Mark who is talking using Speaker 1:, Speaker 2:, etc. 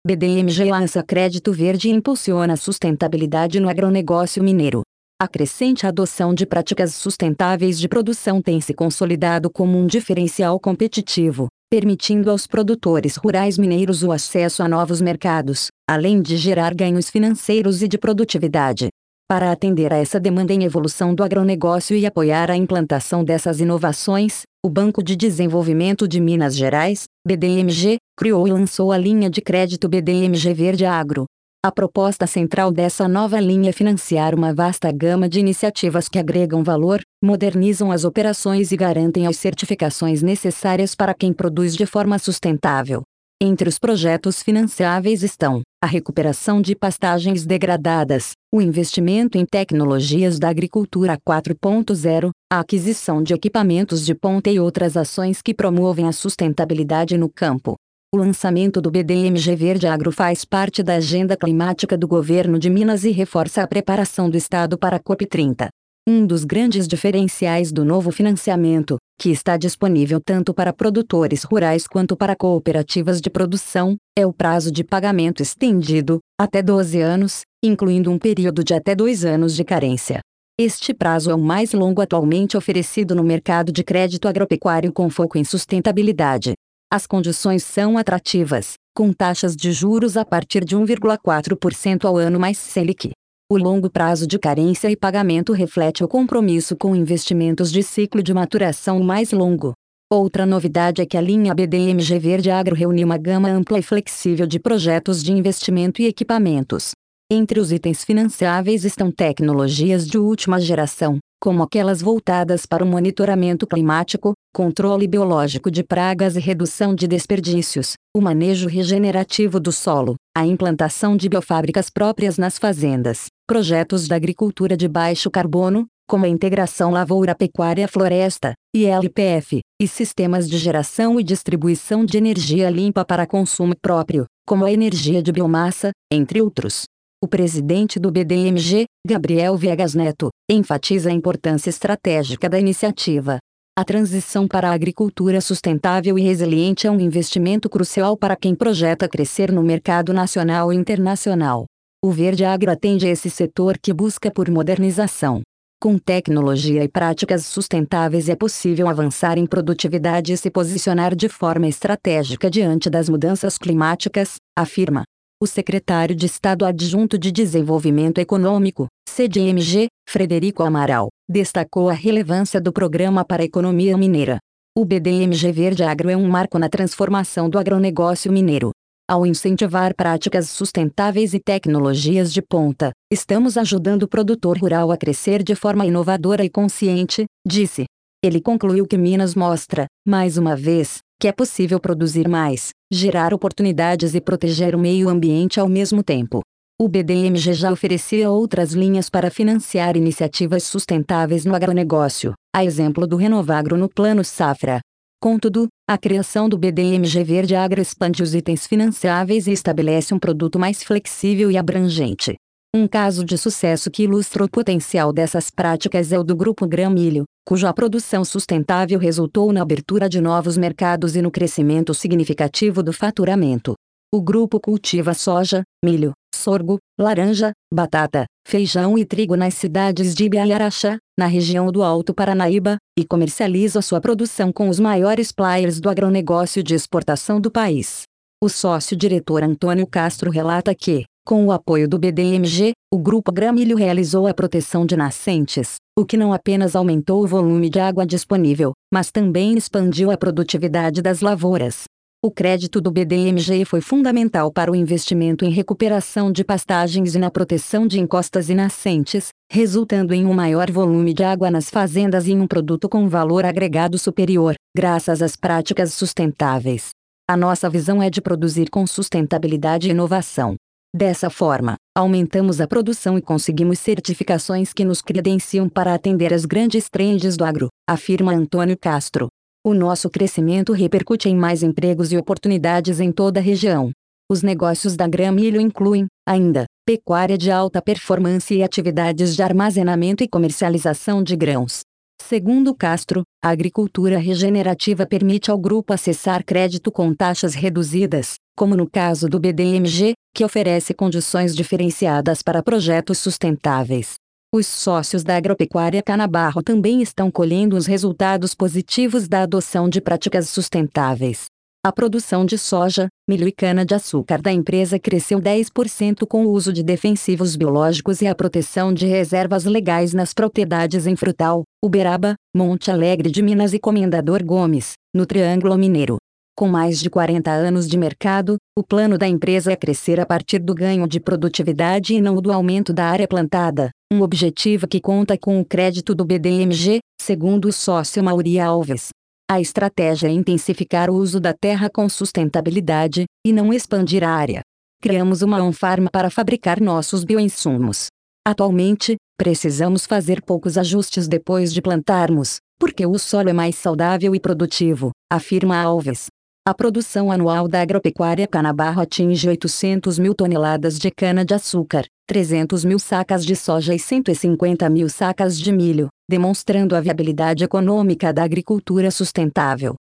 Speaker 1: BDMG lança crédito verde e impulsiona a sustentabilidade no agronegócio mineiro. A crescente adoção de práticas sustentáveis de produção tem se consolidado como um diferencial competitivo, permitindo aos produtores rurais mineiros o acesso a novos mercados, além de gerar ganhos financeiros e de produtividade. Para atender a essa demanda em evolução do agronegócio e apoiar a implantação dessas inovações, o Banco de Desenvolvimento de Minas Gerais, BDMG, criou e lançou a linha de crédito BDMG Verde Agro. A proposta central dessa nova linha é financiar uma vasta gama de iniciativas que agregam valor, modernizam as operações e garantem as certificações necessárias para quem produz de forma sustentável. Entre os projetos financiáveis estão a recuperação de pastagens degradadas, o investimento em tecnologias da agricultura 4.0, a aquisição de equipamentos de ponta e outras ações que promovem a sustentabilidade no campo. O lançamento do BDMG Verde Agro faz parte da agenda climática do governo de Minas e reforça a preparação do Estado para a COP30. Um dos grandes diferenciais do novo financiamento, que está disponível tanto para produtores rurais quanto para cooperativas de produção, é o prazo de pagamento estendido, até 12 anos, incluindo um período de até 2 anos de carência. Este prazo é o mais longo atualmente oferecido no mercado de crédito agropecuário com foco em sustentabilidade. As condições são atrativas, com taxas de juros a partir de 1,4% ao ano mais Selic. O longo prazo de carência e pagamento reflete o compromisso com investimentos de ciclo de maturação mais longo. Outra novidade é que a linha BDMG Verde Agro reúne uma gama ampla e flexível de projetos de investimento e equipamentos. Entre os itens financiáveis estão tecnologias de última geração, como aquelas voltadas para o monitoramento climático, controle biológico de pragas e redução de desperdícios, o manejo regenerativo do solo, a implantação de biofábricas próprias nas fazendas, projetos da agricultura de baixo carbono, como a integração lavoura-pecuária-floresta, ILPF, e sistemas de geração e distribuição de energia limpa para consumo próprio, como a energia de biomassa, entre outros. O presidente do BDMG, Gabriel Viegas Neto, enfatiza a importância estratégica da iniciativa. A transição para a agricultura sustentável e resiliente é um investimento crucial para quem projeta crescer no mercado nacional e internacional. O Verde Agro atende esse setor que busca por modernização. Com tecnologia e práticas sustentáveis é possível avançar em produtividade e se posicionar de forma estratégica diante das mudanças climáticas, afirma o secretário de Estado Adjunto de Desenvolvimento Econômico, CDMG, Frederico Amaral, destacou a relevância do programa para a economia mineira. O BDMG Verde Agro é um marco na transformação do agronegócio mineiro. Ao incentivar práticas sustentáveis e tecnologias de ponta, estamos ajudando o produtor rural a crescer de forma inovadora e consciente, disse. Ele concluiu que Minas mostra, mais uma vez, que é possível produzir mais, gerar oportunidades e proteger o meio ambiente ao mesmo tempo. O BDMG já oferecia outras linhas para financiar iniciativas sustentáveis no agronegócio, a exemplo do Renovagro no Plano Safra. Contudo, a criação do BDMG Verde Agro expande os itens financiáveis e estabelece um produto mais flexível e abrangente. Um caso de sucesso que ilustra o potencial dessas práticas é o do Grupo Grão-Milho, cuja produção sustentável resultou na abertura de novos mercados e no crescimento significativo do faturamento. O grupo cultiva soja, milho, sorgo, laranja, batata, feijão e trigo nas cidades de Ibiá e Araxá, na região do Alto Paranaíba, e comercializa sua produção com os maiores players do agronegócio de exportação do país. O sócio-diretor Antônio Castro relata que, com o apoio do BDMG, o Grupo Grão-Milho realizou a proteção de nascentes, o que não apenas aumentou o volume de água disponível, mas também expandiu a produtividade das lavouras. O crédito do BDMG foi fundamental para o investimento em recuperação de pastagens e na proteção de encostas e nascentes, resultando em um maior volume de água nas fazendas e em um produto com valor agregado superior, graças às práticas sustentáveis. A nossa visão é de produzir com sustentabilidade e inovação. Dessa forma, aumentamos a produção e conseguimos certificações que nos credenciam para atender as grandes trends do agro, afirma Antônio Castro. O nosso crescimento repercute em mais empregos e oportunidades em toda a região. Os negócios da Grão-Milho incluem, ainda, pecuária de alta performance e atividades de armazenamento e comercialização de grãos. Segundo Castro, a agricultura regenerativa permite ao grupo acessar crédito com taxas reduzidas, como no caso do BDMG, que oferece condições diferenciadas para projetos sustentáveis. Os sócios da Agropecuária Canabarro também estão colhendo os resultados positivos da adoção de práticas sustentáveis. A produção de soja, milho e cana-de-açúcar da empresa cresceu 10% com o uso de defensivos biológicos e a proteção de reservas legais nas propriedades em Frutal, Uberaba, Monte Alegre de Minas e Comendador Gomes, no Triângulo Mineiro. Com mais de 40 anos de mercado, o plano da empresa é crescer a partir do ganho de produtividade e não do aumento da área plantada, um objetivo que conta com o crédito do BDMG, segundo o sócio Mauri Alves. A estratégia é intensificar o uso da terra com sustentabilidade, e não expandir a área. Criamos uma on-farm para fabricar nossos bioinsumos. Atualmente, precisamos fazer poucos ajustes depois de plantarmos, porque o solo é mais saudável e produtivo, afirma Alves. A produção anual da Agropecuária Canabarro atinge 800 mil toneladas de cana-de-açúcar, 300 mil sacas de soja e 150 mil sacas de milho, demonstrando a viabilidade econômica da agricultura sustentável.